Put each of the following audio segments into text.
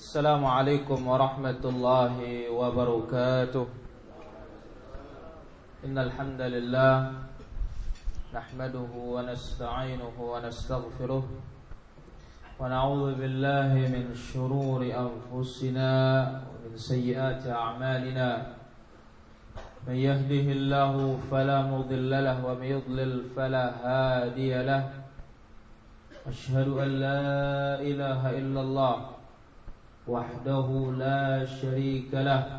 Assalamualaikum warahmatullahi wabarakatuh. Innal hamdalillah nahmaduhu wa nasta'inuhu wa nastaghfiruh wa na'udzu billahi min shururi anfusina wa min sayyiati a'malina. Man yahdihillahu fala mudilla lahu wa man yudlil fala hadiya lahu. Asyhadu an la ilaha illallah wahdahu la syarika lah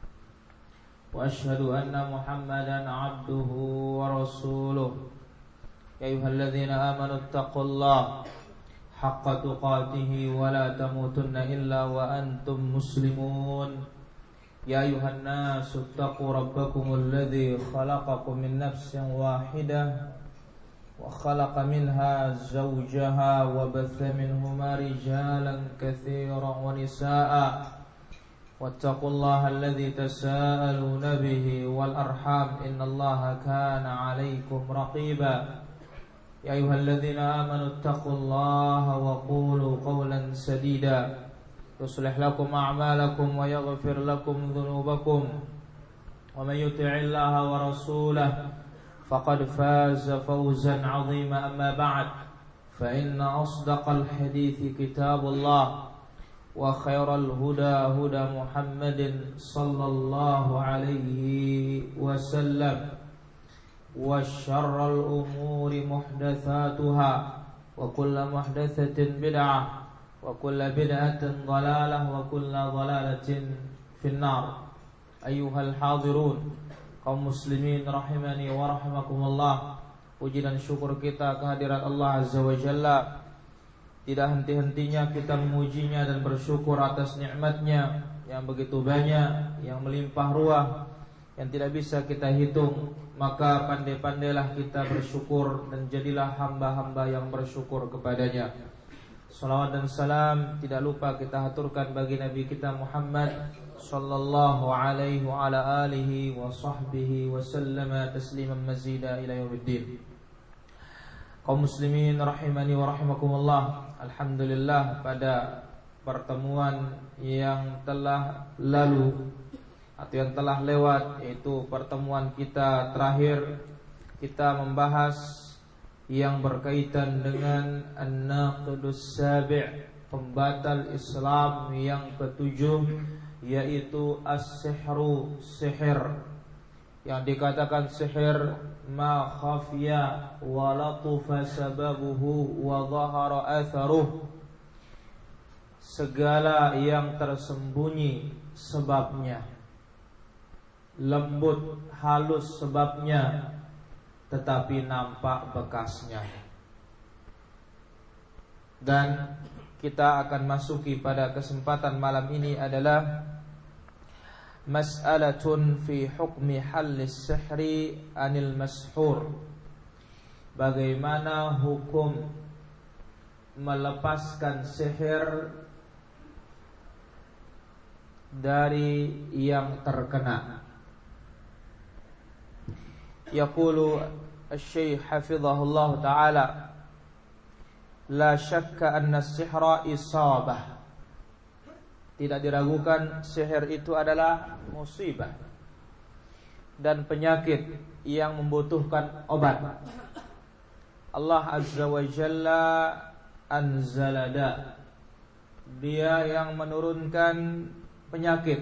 wa asyhadu anna Muhammadan abduhu wa rasuluh. Ya ayyuhalladzina amanu taqullaha haqqa tuqatih wa la tamutunna illa wa antum muslimun. Ya ayyuhan nasu taqu rabbakumul ladzi khalaqakum min nafsin wahidah wa khalaqa minha zawjaha wa batha minhuma rijalan katsiran wa nisaa'a wattaqullaha alladzi tasaaluna bihi wal arham innallaha kana 'alaikum raqiba. Ya ayyuhalladzina amanu taqullaha wa qulu qawlan sadida yuslih lakum a'malakum wa yaghfir lakum dhunubakum wa man yuti'illaha wa rasulahu faqad faza fawzan 'azima. Amma ba'd, fa inna asdaqal hadithi kitabullah wa khairal huda huda Muhammadin sallallahu alaihi wasallam wa syarral umuri muhdatsatuha wa kullu muhdatsatin bid'ah wa kullu bid'atin dhalalah wa kullu dhalalatin finnar. Ayyuhal hadirun, kaum muslimin rahimani wa rahimakumullah, puji dan syukur kita kehadirat Allah Azza wa Jalla. Tidak henti-hentinya kita memujinya dan bersyukur atas nikmatnya yang begitu banyak, yang melimpah ruah, yang tidak bisa kita hitung. Maka pandai-pandailah kita bersyukur dan jadilah hamba-hamba yang bersyukur kepadanya. Salawat dan salam tidak lupa kita haturkan bagi Nabi kita Muhammad sallallahu alaihi wa ala alihi wa sahbihi wa sallama tasliman mazida ila yaumiddin. Kaum muslimin rahimani wa rahimakumullah, alhamdulillah pada pertemuan yang telah lalu atau yang telah lewat, yaitu pertemuan kita terakhir, kita membahas yang berkaitan dengan an-naqidus sabi', pembatal Islam yang ketujuh, yaitu as-sihru, sihir. Yang dikatakan sihir, ma khafiya wa latufa sababuhu wa dhahara atharuh, segala yang tersembunyi sebabnya, lembut halus sebabnya, tetapi nampak bekasnya. Dan kita akan masuki pada kesempatan malam ini adalah mas'alatun fi hukmi hallis sihri anil mashur. Bagaimana hukum melepaskan sihir dari yang terkena. Yaqulu asy-syaikh hafizahullah ta'ala, la syakka anna as-sihra isabah. Tidak diragukan sihir itu adalah musibah dan penyakit yang membutuhkan obat. Allah Azza wa Jalla anzalada, Dia yang menurunkan penyakit.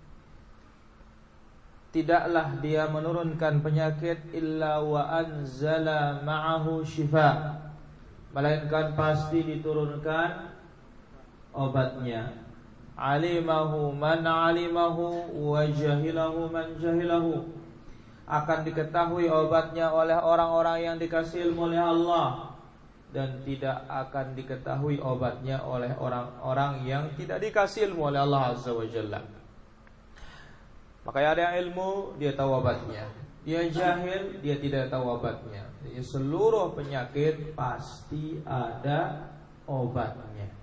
Tidaklah Dia menurunkan penyakit illa wa anzala ma'ahu syifa, melainkan pasti diturunkan obatnya. Alimahu man alimahu wa jahilahu man jahilahu. Akan diketahui obatnya oleh orang-orang yang dikasih ilmu oleh Allah, dan tidak akan diketahui obatnya oleh orang-orang yang tidak dikasih ilmu oleh Allah Azza wa Jalla. Makanya ada yang ilmu, dia tahu obatnya. Dia jahil, dia tidak tahu obatnya. Jadi seluruh penyakit pasti ada obatnya.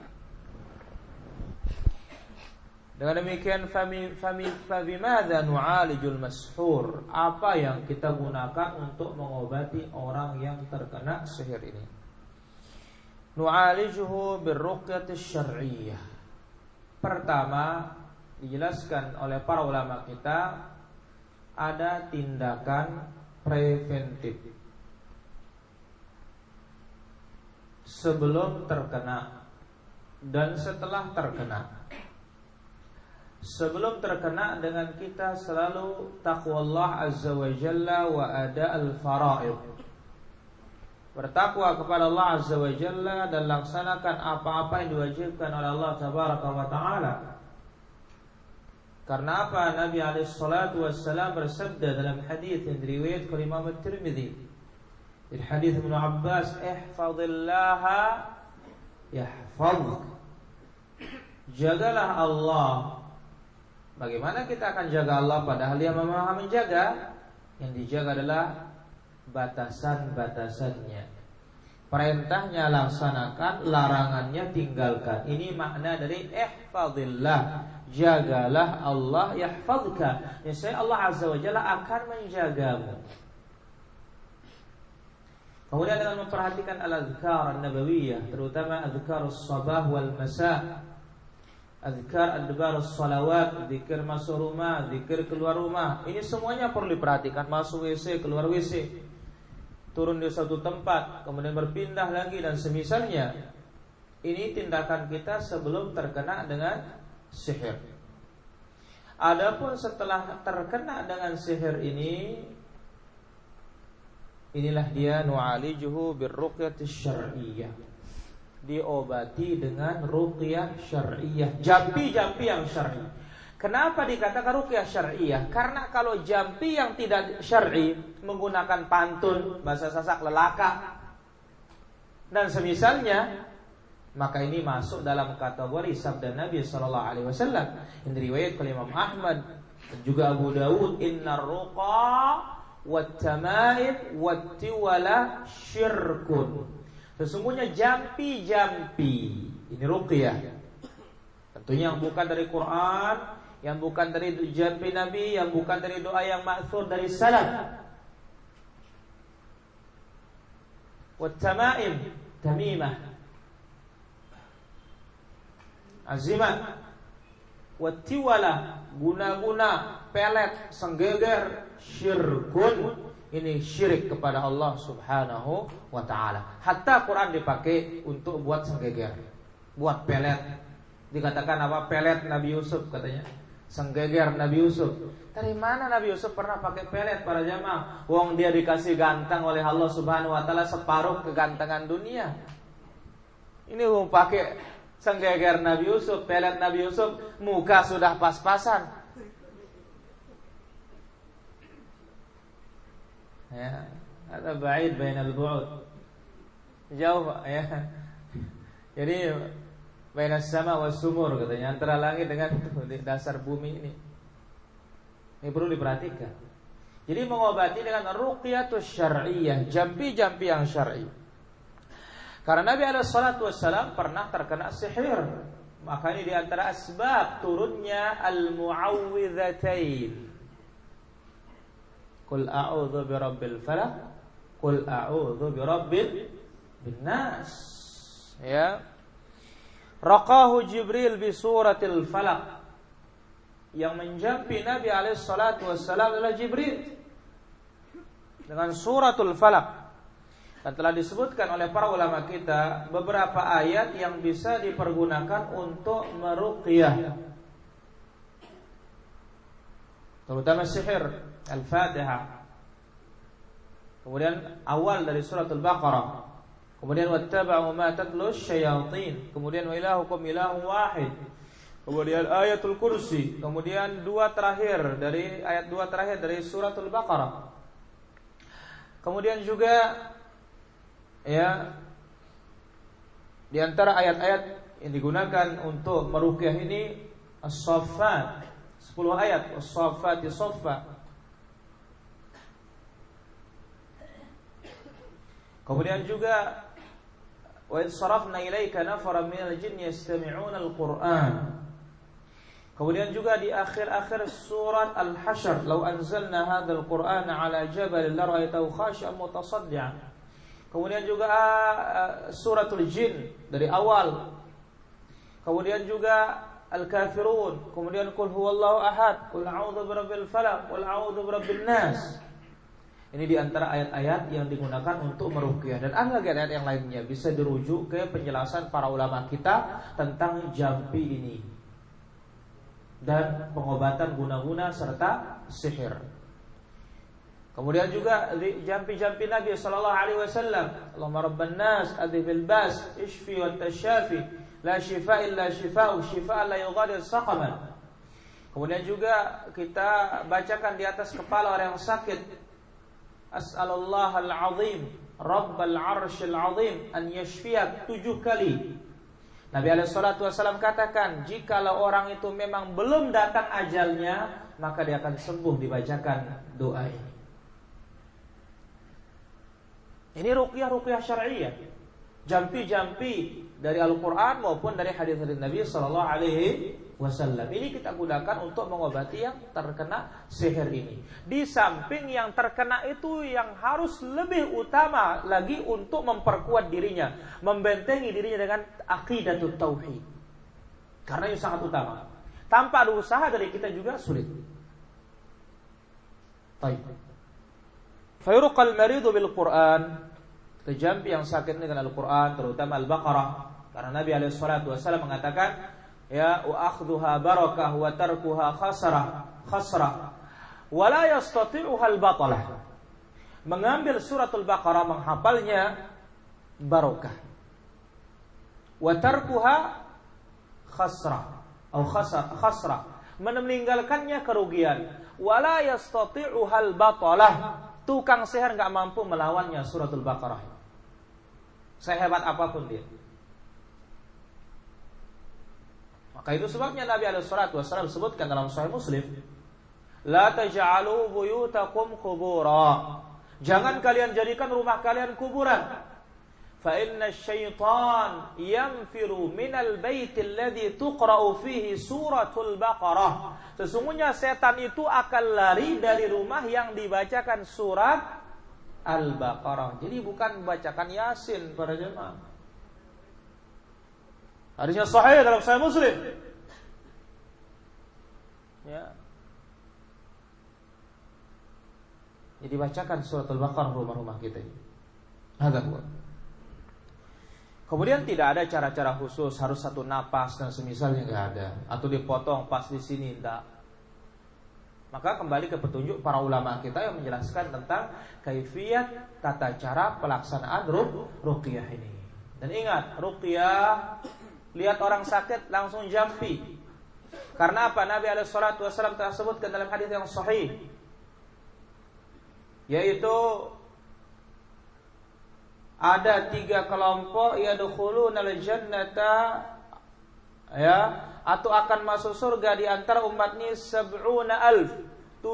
Dengan demikian, fabimadza nu'alijul mashur, apa yang kita gunakan untuk mengobati orang yang terkena sihir ini? Nu'alijuhu birruqyatis syar'iyyah, Pertama, dijelaskan oleh para ulama kita, ada tindakan preventif sebelum terkena dan setelah terkena. Sebelum terkena, dengan kita selalu taqwallah azza wa jalla wa ada al-fara'id, bertakwa kepada Allah azza wa jalla dan laksanakan apa-apa yang diwajibkan oleh Allah tabaraka wa ta'ala. Karena apa? Nabi alaihi salatu wassalam bersabda dalam hadis yang diriwayatkan oleh Imam At-Tirmidzi, di hadis Ibnu Abbas, ihfazillaha yahfazuk, jagalah Allah. Bagaimana kita akan jaga Allah padahal Dia Maha menjaga? Yang dijaga adalah batasan-batasannya. Perintahnya laksanakan, larangannya tinggalkan. Ini makna dari ihfazillah, jagalah Allah yahfazka. Niscaya Allah azza wa jalla akan menjagamu. Kemudian dengan memperhatikan al-adhkar an-nabawiyah, terutama adhkar as-sabah wal masa', azkar adbar as-salawat, zikir masuk rumah, zikir keluar rumah. Ini semuanya perlu diperhatikan. Masuk WC, keluar WC, turun di suatu tempat, kemudian berpindah lagi dan semisalnya. Ini tindakan kita sebelum terkena dengan sihir. Adapun setelah terkena dengan sihir ini, inilah dia nu'alijuhu birruqyatis syar'iyyah, diobati dengan ruqyah syar'iyah, jampi-jampi yang syar'i. Kenapa dikatakan ruqyah syar'iyah? Karena kalau jampi yang tidak syar'i, menggunakan pantun, bahasa Sasak lelaka dan semisalnya, maka ini masuk dalam kategori sabda Nabi sallallahu alaihi wasallam yang diriwayatkan oleh Imam Ahmad dan juga Abu Dawud, innar ruqa wat tamaim wat tiwala syirkun. Sesungguhnya jampi-jampi, ini ruqyah, tentunya yang bukan dari Quran, yang bukan dari jampi Nabi, yang bukan dari doa yang ma'thur dari salaf. Wat tamaim, tamimah, azimat. Wat tiwala, guna-guna, pelet, senggeger, syirkun. Ini syirik kepada Allah subhanahu wa ta'ala. Hatta Quran dipakai untuk buat senggeger, buat pelet. Dikatakan apa? Pelet Nabi Yusuf katanya, senggeger Nabi Yusuf. Dari mana Nabi Yusuf pernah pakai pelet para jamaah? Wong dia dikasih ganteng oleh Allah subhanahu wa ta'ala separuh kegantengan dunia. Ini mau pakai senggeger Nabi Yusuf, pelet Nabi Yusuf, muka sudah pas-pasan. Ya, ada ba'id bainal bu'ud, jauh ya. Jadi bainas sama was sumur katanya, antara langit dengan dasar bumi ini. Ini perlu diperhatikan. Jadi mengobati dengan ruqyatus syar'iyyah, jampi-jampi yang syar'i. Karena Nabi alaihi salatu wassalam pernah terkena sihir. Maka ini di antara asbab turunnya al-mu'awwidzatain. Qul a'udzu birabbil falaq, qul a'udzu birabbin nas. Ya. Raqahu Jibril bi suratil falaq. Yang menjampi Nabi alaihi salatu wassalam adalah Jibril dengan suratul falaq. Dan telah disebutkan oleh para ulama kita beberapa ayat yang bisa dipergunakan untuk meruqyah, terutama sihir. Al-Fatihah, kemudian awal dari suratul Baqarah, kemudian wattaba'u ma tatlu syayatin, kemudian wa ilahukum ilahun wahid, kemudian ayatul kursi, kemudian ayat 2 terakhir dari suratul Baqarah. Kemudian juga ya, di antara ayat-ayat yang digunakan untuk meruqyah ini as-saffat, 10 ayat, as-saffati saffa. Kemudian juga wa idh sarafna ilaika nafaran minal jinni yastami'una al-Qur'an. Kemudian juga di akhir-akhir surat Al-Hasyr, law anzalna hadzal Qur'ana 'ala jabalin la ra'aytahu khashi'an mutasaddian. Kemudian juga suratul Jin dari awal. Kemudian juga Al-Kafirun, kemudian Qul huwallahu ahad, Qul a'udzu birabbil falaq, Qul a'udzu birabbin nas. Ini di antara ayat-ayat yang digunakan untuk meruqyah, dan ada lagi ayat yang lainnya bisa dirujuk ke penjelasan para ulama kita tentang jampi ini dan pengobatan guna-guna serta sihir. Kemudian juga jampi-jampi Nabi sallallahu alaihi wasallam, Allahumma rabban nas adhibil bas ishfi wa tashafi la shifa illa shifa'u shifa'an la yughadir saqaman. Kemudian juga kita bacakan di atas kepala orang yang sakit, As'alallahal azim Rabbal arshil azim an yashfiyak 7 kali. Nabi alaihi salatu wasallam katakan, jikalau orang itu memang belum datang ajalnya, maka dia akan sembuh dibacakan doa ini. Ini ruqyah syar'iyyah, jampi-jampi dari Al-Quran maupun dari hadis-hadis Nabi sallallahu alaihi wasallam. Ini kita gunakan untuk mengobati yang terkena sihir ini. Di samping yang terkena itu yang harus lebih utama lagi untuk memperkuat dirinya, membentengi dirinya dengan aqidatut tauhid. Karena itu sangat utama. Tanpa ada usaha dari kita juga sulit. Baik. Fayurqal maridu bil Quran. Jampi yang sakit dengan Al-Quran, terutama Al-Baqarah. Karena Nabi alaihi salatu wasallam mengatakan, ya wa akhdhuha barakah wa tarkuha khasrah wa la yastati'uha al-batalah. Mengambil suratul Baqarah, menghafalnya barakah, wa tarkuha khasrah, meninggalkannya kerugian. Wa la yastati'uha al-batalah. Tukang sihir enggak mampu melawannya suratul Baqarah. Sehebat apapun dia. Maka itu sebabnya Nabi alaihi salatu wasallam sebutkan dalam Sahih Muslim, la taj'alu buyutakum qubura. Jangan kalian jadikan rumah kalian kuburan. Fa inna asy-syaitan yanfiru minal baiti alladhi tuqra'u fihi suratul Baqarah. Sesungguhnya setan itu akan lari dari rumah yang dibacakan surat Al-Baqarah. Jadi bukan membacakan Yasin para jemaah. Hadisnya sahih dalam Sahih Muslim. Ya. Jadi dibacakan surat Al-Baqarah rumah-rumah kita ini. Hadza huwa. Kemudian tidak ada cara-cara khusus harus satu napas dan semisalnya, enggak ada, atau dipotong pas di sini, enggak. Maka kembali ke petunjuk para ulama kita yang menjelaskan tentang kaifiyat tata cara pelaksanaan ruqyah ini. Dan ingat, ruqyah, lihat orang sakit langsung jampi. Karena apa? Nabi alaihi salatu wasallam telah sebutkan dalam hadis yang sahih, yaitu ada 3 kelompok yadkhuluna al-jannata, ya, atau akan masuk surga di antara umat ini 70,000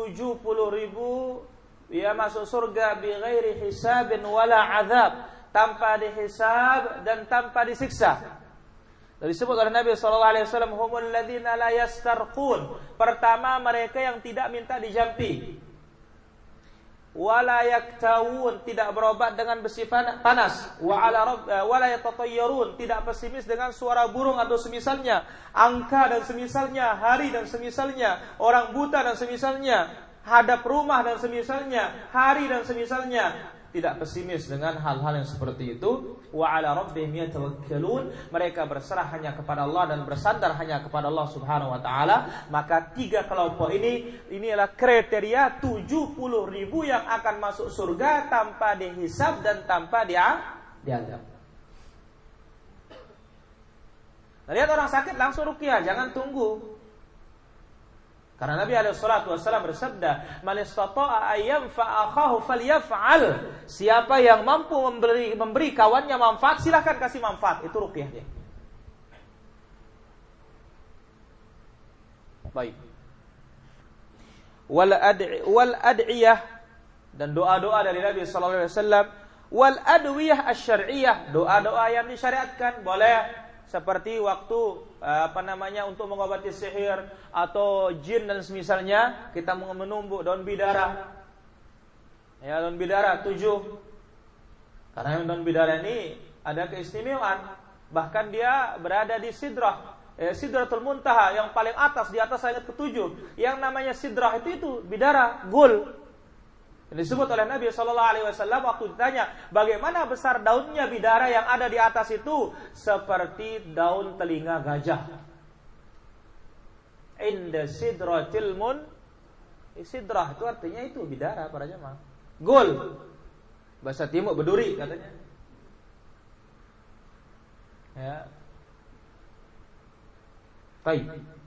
ya, masuk surga bighairi hisabin wala azab, tanpa dihisab dan tanpa disiksa. Disebut oleh Nabi sallallahu alaihi wasallam, humul ladzina la yastarqun. Pertama, mereka yang tidak minta dijampi. Wala yaktawun, tidak berobat dengan besi panas. Wala yatatayyarun, tidak pesimis dengan suara burung atau semisalnya, angka dan semisalnya, hari dan semisalnya, orang buta dan semisalnya, hadap rumah dan semisalnya, hari dan semisalnya. Tidak pesimis dengan hal-hal yang seperti itu. Wa ala rabbihim yatawakkalun, mereka berserah hanya kepada Allah dan bersandar hanya kepada Allah Subhanahu wa taala. Maka 3 kelompok ini adalah kriteria 70,000 yang akan masuk surga tanpa dihisab dan tanpa diadab. Nah, lihat orang sakit langsung ruqyah, jangan tunggu. Karena Nabi alaihi salatu wasallam bersabda, "Man istata'a ayyamfa akhahu falyaf'al." Siapa yang mampu memberi kawannya manfaat, silakan kasih manfaat. Itu ruqyah dia. Baik. Wal ad'iyah, dan doa-doa dari Nabi sallallahu alaihi wasallam, wal adwiyah asy-syar'iyyah, doa-doa yang disyariatkan boleh. Seperti waktu untuk mengobati sihir atau jin dan semisalnya, kita menumbuk daun bidara. Ya, daun bidara 7. Karena daun bidara ini ada keistimewaan, bahkan dia berada di sidrah, Sidratul Muntaha yang paling atas, di atas langit ketujuh. Yang namanya sidrah itu bidara, gul. Ini disebut oleh Nabi SAW waktu ditanya, bagaimana besar daunnya bidara yang ada di atas itu? Seperti daun telinga gajah. Inda sidratil sidrah itu artinya itu bidara para jemaah. Gul. Bahasa Timur beduri katanya. Ya. Baik.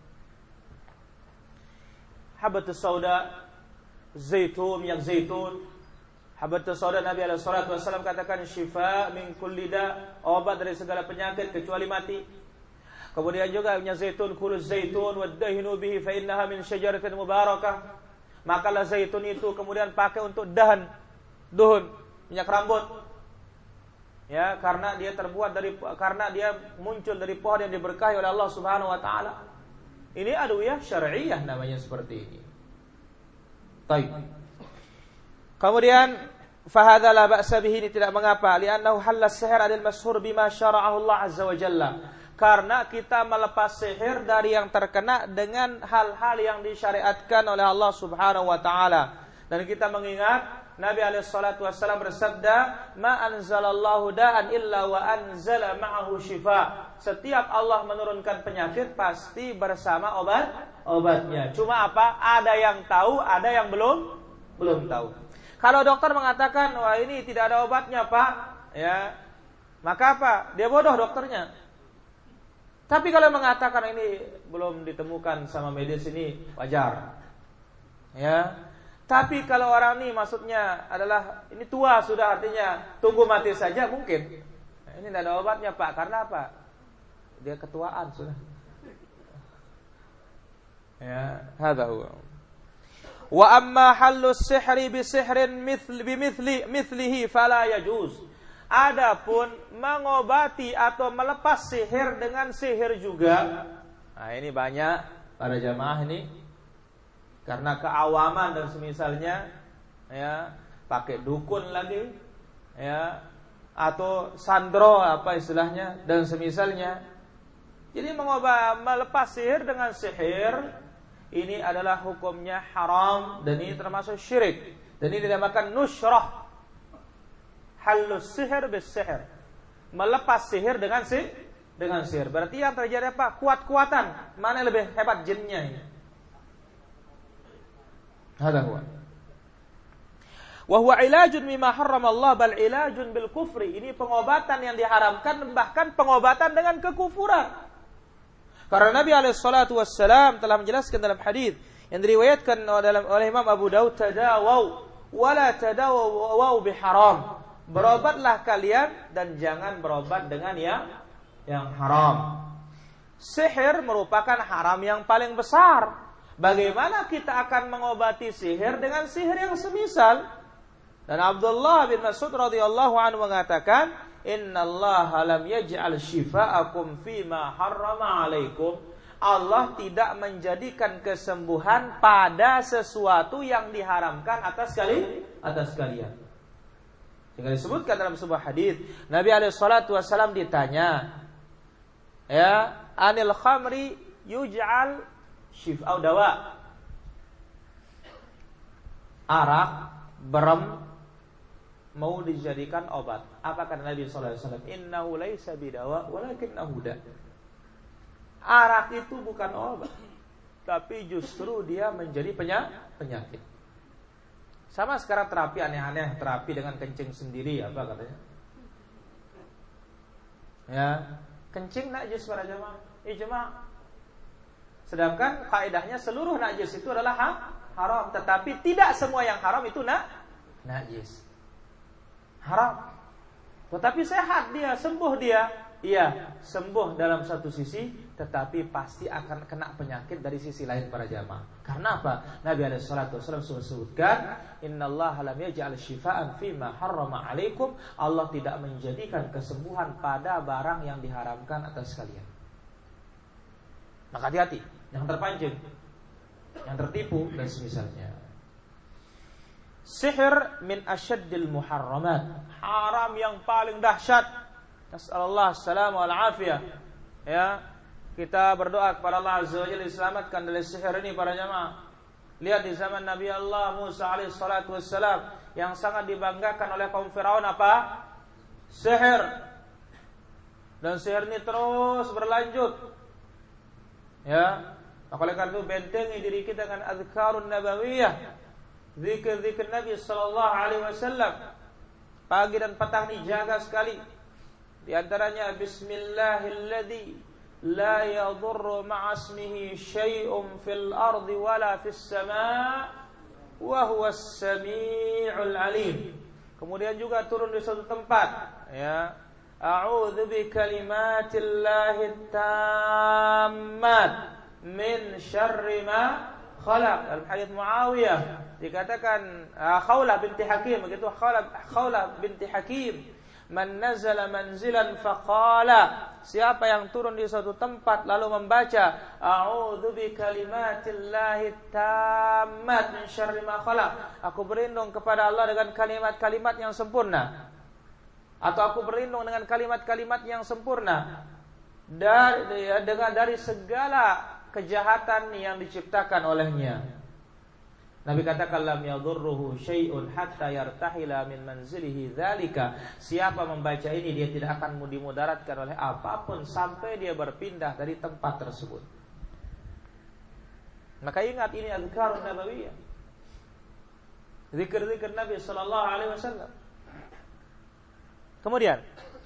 Habatus sauda, zaitun, minyak zaitun. Habatus sauda Nabi alaihi salatu wasallam katakan syifa min kulli da, obat dari segala penyakit kecuali mati. Kemudian juga minyak zaitun, kuluz zaitun wadahinu bihi fa innaha min syajaratin mubarakah. Makalah zaitun itu kemudian pakai untuk duhun, minyak rambut. Ya, karena dia muncul dari pohon yang diberkahi oleh Allah Subhanahu wa taala. Ini adwiyah syar'iyyah namanya seperti ini. Baik. Kemudian fahadza la ba'sa bihi, ini tidak mengapa, li'annahu halla as-sihr adil mashhur bima syara'ahu Allah azza wa jalla. Karena kita melepas sihir dari yang terkena dengan hal-hal yang disyariatkan oleh Allah Subhanahu wa taala. Dan kita mengingat Nabi alaihi salatu wasallam bersabda, "Ma anzalallahu da'an illa wa anzala ma'ahu shifa." Setiap Allah menurunkan penyakit pasti bersama obatnya. Cuma apa? Ada yang tahu, ada yang belum tahu. Kalau dokter mengatakan, "Wah, ini tidak ada obatnya, Pak." Ya. Maka apa? Dia bodoh dokternya. Tapi kalau mengatakan ini belum ditemukan sama medis, ini wajar. Ya. Tapi kalau orang ini maksudnya adalah ini tua sudah, artinya tunggu mati saja mungkin. Nah, ini tidak ada obatnya, Pak. Karena apa? Dia ketuaan sudah. Ya, hadza huwa. Wa amma hallu sihri bi sihrin mithlihi fala yajuz. Adapun mengobati atau melepas sihir dengan sihir juga. Nah, ini banyak para jamaah ini karena keawaman dan semisalnya, ya, pakai dukun lagi, ya, atau sandro apa istilahnya dan semisalnya. Jadi melepas sihir dengan sihir ini adalah hukumnya haram dan ini termasuk syirik. Dan ini dinamakan nusyrah. Halus sihir bis sihir. Melepas sihir dengan sihir. Berarti yang terjadi apa? Kuat-kuatan. Mana yang lebih hebat jinnya ini? Hada huwa. Wa huwa ilajun mimma harrama Allah bal ilajun bil kufri. Ini pengobatan yang diharamkan, bahkan pengobatan dengan kekufuran. Karena Nabi alaihi salatu wassalam telah menjelaskan dalam hadis yang diriwayatkan oleh Imam Abu Daud, tadawau wala tadawau biharam. Berobatlah kalian dan jangan berobat dengan yang haram. Sihir merupakan haram yang paling besar. Bagaimana kita akan mengobati sihir dengan sihir yang semisal? Dan Abdullah bin Mas'ud radhiyallahu anhu mengatakan, "Innallaha lam yaj'al shifa'akum fima harrama 'alaikum." Allah tidak menjadikan kesembuhan pada sesuatu yang diharamkan atas kalian. Sehingga disebutkan dalam sebuah hadis, Nabi alaihi salatu wasallam ditanya, ya, anil khamri yuj'al shifa'u dawa. Arak, berem mau dijadikan obat. Apa kata Nabi sallallahu alaihi wasallam? Innahu laisa bidawa walakinnahu da. Arak itu bukan obat, tapi justru dia menjadi penyakit. Sama sekarang terapi aneh-aneh, terapi dengan kencing sendiri, apa katanya? Ya, kencing najis para jemaah. Ijma'. Sedangkan kaidahnya seluruh najis itu adalah haram, tetapi tidak semua yang haram itu najis. Haram. Tetapi sehat dia, sembuh dia. Iya, sembuh dalam satu sisi, tetapi pasti akan kena penyakit dari sisi lain para jamaah. Karena apa? Nabi alaihi salatu wasallam sebutkan, "Innallaha lam yaj'al syifaan fima harrama 'alaikum." Allah tidak menjadikan kesembuhan pada barang yang diharamkan atas kalian. Maka hati-hati, yang terpancing, yang tertipu dan semisalnya. Sihir min asyaddil muharramat, haram yang paling dahsyat. Nasallallahu alaihi wal afiyah. Ya, kita berdoa kepada Allah Azza wa Jalla diselamatkan dari sihir ini para jamaah. Lihat di zaman Nabi Allah Musa alaihi salatu wassalam yang sangat dibanggakan oleh kaum Firaun apa? Sihir. Dan sihir ini terus berlanjut. Ya. Oleh karena itu bentengi diri kita dengan azkarun nabawiyah. Zikir-zikir Nabi sallallahu alaihi wasallam. Pagi dan petang dijaga sekali. Di antaranya bismillahilladzi la yadurru ma'asmihi syai'un fil ardi wala fis sama' wa huwas sami'ul alim. Kemudian juga turun di suatu tempat, ya. A'udzu bi kalimatillahi tammat min syarri ma khalaq. Dalam hadis Muawiyah dikatakan Khawlah binti Hakim, begitu Khawlah binti Hakim, man nazala manzilan faqala, siapa yang turun di suatu tempat lalu membaca a'udzu bi kalimatillahi tammat min syarri ma khalaq, aku berlindung kepada Allah dengan kalimat-kalimat yang sempurna, atau aku berlindung dengan kalimat-kalimat yang sempurna dari segala kejahatan yang diciptakan olehnya. Nabi katakan lam yadurruhu syai'un hatta yartahila min manzilihi dzalika. Siapa membaca ini dia tidak akan dimudaratkan oleh apapun sampai dia berpindah dari tempat tersebut. Maka ingat ini azkarun nabawiyah. Zikir-zikir Nabi sallallahu alaihi wasallam. Kemudian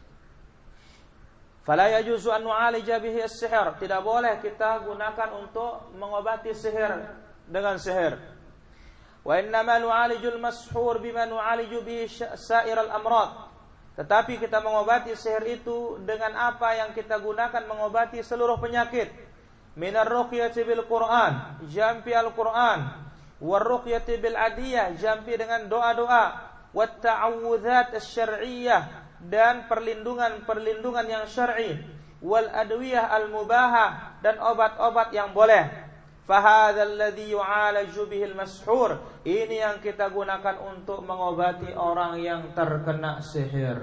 fala yajuzu an nu'alija bihi as-sihr. Tidak boleh kita gunakan untuk mengobati sihir dengan sihir. Wa innama nu'alijul mashhur bima nu'aliju bi sa'iral amrad. Tetapi kita mengobati sihir itu dengan apa yang kita gunakan mengobati seluruh penyakit. Minar ruqyati bil Qur'an, jampi Al-Qur'an, war ruqyati bil adiyah, jampi dengan doa-doa, wat ta'awudzat asy-syar'iyyah, dan perlindungan yang syar'i, wal adwiyah al-mubahah, dan obat-obat yang boleh. Fahadzal ladzi yu'alaju bihil mashhur. Ini yang kita gunakan untuk mengobati orang yang terkena sihir.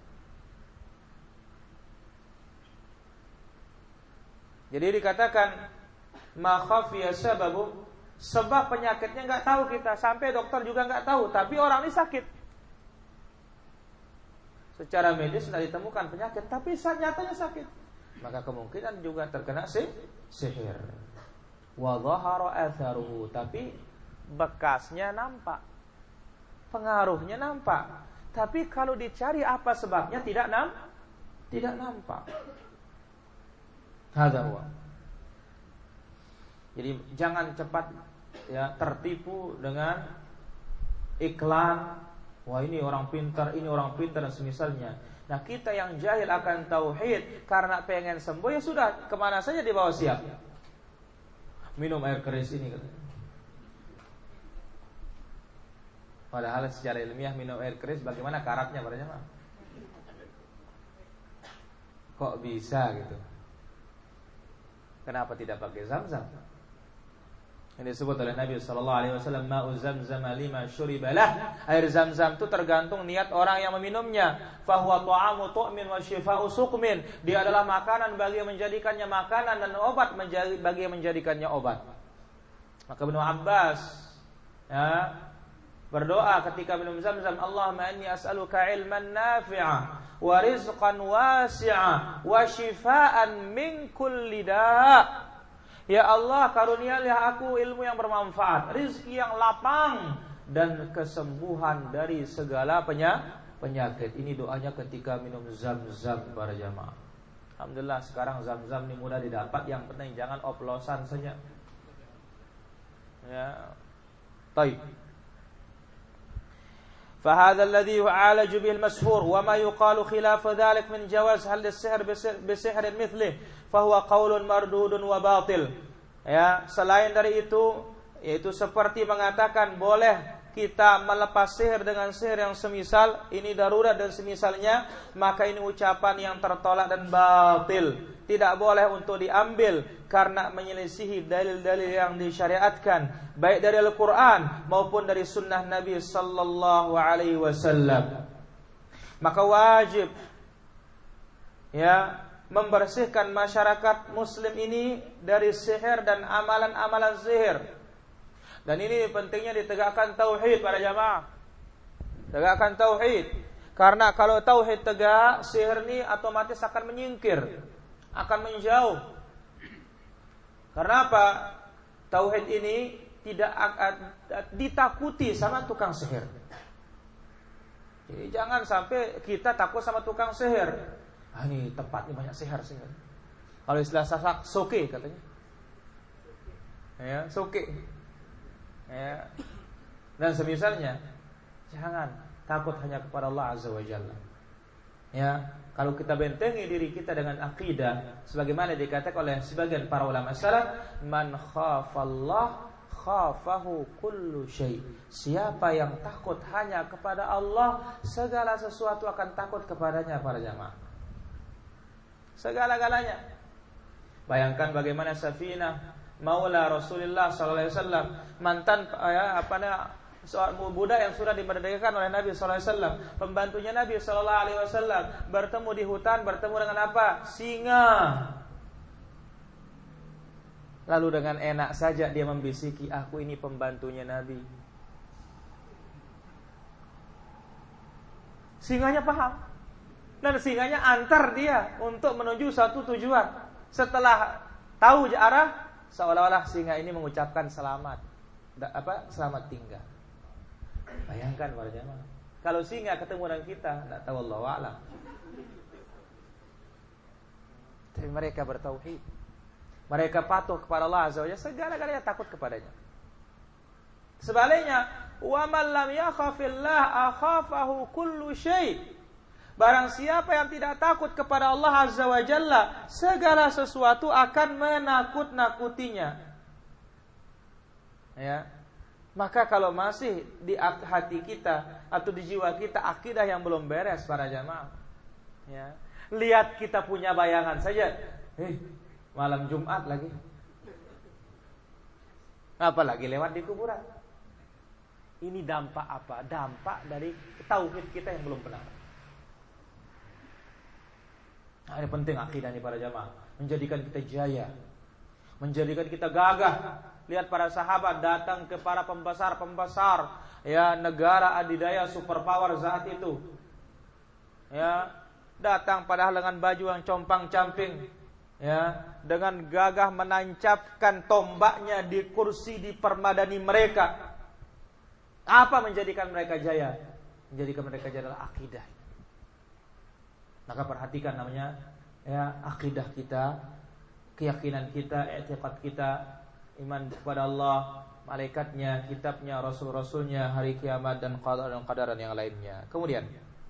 Jadi dikatakan ma khafiya sababu, sebab penyakitnya enggak tahu kita, sampai dokter juga enggak tahu, tapi orang ini sakit. Secara medis tidak ditemukan penyakit, tapi nyatanya sakit. Maka kemungkinan juga terkena sihir. Wa dhahara atharuhu, tapi bekasnya nampak, pengaruhnya nampak, tapi kalau dicari apa sebabnya tidak nampak. Hadza huwa. Jadi jangan cepat ya tertipu dengan iklan, wah ini orang pintar dan semisalnya. Nah, kita yang jahil akan tauhid karena pengen sembuh ya sudah, kemana saja dibawa siap. Minum air keris ini katanya. Padahal secara ilmiah minum air keris bagaimana karatnya pada jemaah? Kok bisa gitu? Kenapa tidak pakai Zam-Zam? Ini disebut oleh Nabi sallallahu alaihi wasallam, ma'u zamzam lima syuribalah. Air Zam-Zam itu tergantung niat orang yang meminumnya. Fa huwa ta'amu tu'min wa shifa'u suqmin. Dia adalah makanan bagi yang menjadikannya makanan dan obat bagi yang menjadikannya obat. Maka Ibnu Abbas ya berdoa ketika minum Zam-Zam, Allahumma inni as'aluka ilman nafi'a wa rizqan wasi'a wa shifaan min kulli da'. Ya Allah, karunialah aku ilmu yang bermanfaat, rizki yang lapang, dan kesembuhan dari segala penyakit. Ini doanya ketika minum Zam-Zam para jamaah. Alhamdulillah sekarang Zam-Zam ini mudah didapat, yang penting jangan oplosan saja. Ya. Baik. فهذا الذي يعالج به المسحور وما يقال خلاف ذلك من جواز حل السحر بسحر مثله فهو قول مردود وباطل. Ya, selain dari itu, yaitu seperti mengatakan boleh kita melepas sihir dengan sihir yang semisal, ini darurat dan semisalnya, maka ini ucapan yang tertolak dan batil. Tidak boleh untuk diambil karena menyelisihi dalil-dalil yang disyariatkan, baik dari Al-Quran maupun dari sunnah Nabi sallallahu alaihi wasallam. Maka wajib ya membersihkan masyarakat muslim ini dari sihir dan amalan-amalan sihir. Dan ini pentingnya ditegakkan tauhid para jamaah. Tegakkan tauhid. Karena kalau tauhid tegak, sihir ini otomatis akan menyingkir, akan menjauh. Karena apa? Tauhid ini tidak ditakuti sama tukang sihir. Jadi jangan sampai kita takut sama tukang sihir. Ini tempat ini banyak sihir. Kalau istilah Sasak, soke katanya. Ya, soke. Ya. Dan semisalnya, jangan takut hanya kepada Allah Azza wa Jalla. Ya, kalau kita bentengi diri kita dengan akidah, sebagaimana dikatakan oleh sebagian para ulama salaf, man khafallah khafahu kullu syai. Siapa yang takut hanya kepada Allah, segala sesuatu akan takut kepadanya para jamaah. Segala-galanya. Bayangkan bagaimana Safinah Maula Rasulullah sallallahu alaihi wasallam, mantan seorang budak yang sudah dimerdekakan oleh Nabi sallallahu alaihi wasallam, pembantunya Nabi sallallahu alaihi wasallam, bertemu di hutan, bertemu dengan apa? Singa. Lalu dengan enak saja dia membisiki, aku ini pembantunya Nabi. Singanya paham. Dan singanya antar dia untuk menuju satu tujuan. Setelah tahu arah, seolah-olah singa ini mengucapkan selamat. Selamat tinggal. Bayangkan para jamaah, kalau singa ketemu dengan kita, tidak tahu Allahu a'lam. Tapi mereka bertauhid. Mereka patuh kepada Allah Azza wa Jalla, segala-galanya takut kepadanya. Sebaliknya, wa man lam yakhafillah akhafahu kullu syai. Barang siapa yang tidak takut kepada Allah Azza wa Jalla, segala sesuatu akan menakut-nakutinya. Ya. Maka kalau masih di hati kita atau di jiwa kita akidah yang belum beres para jamaah, ya, lihat kita punya bayangan saja, malam Jumat lagi, apalagi lewat di kuburan. Ini dampak apa? Dampak dari tauhid kita yang belum benar. Nah, ini penting akidah ini para jamaah, menjadikan kita jaya, menjadikan kita gagah. Lihat para sahabat datang ke para pembesar-pembesar, ya, negara adidaya superpower saat itu. Ya, datang padahal dengan baju yang compang-camping, ya, dengan gagah menancapkan tombaknya di kursi di permadani mereka. Apa menjadikan mereka jaya? Menjadikan mereka jaya adalah akidah. Maka perhatikan namanya, ya, akidah kita, keyakinan kita, i'tiqad kita, iman kepada Allah, malaikatnya, kitabnya, rasul-rasulnya, hari kiamat dan qadaran yang lainnya. Kemudian,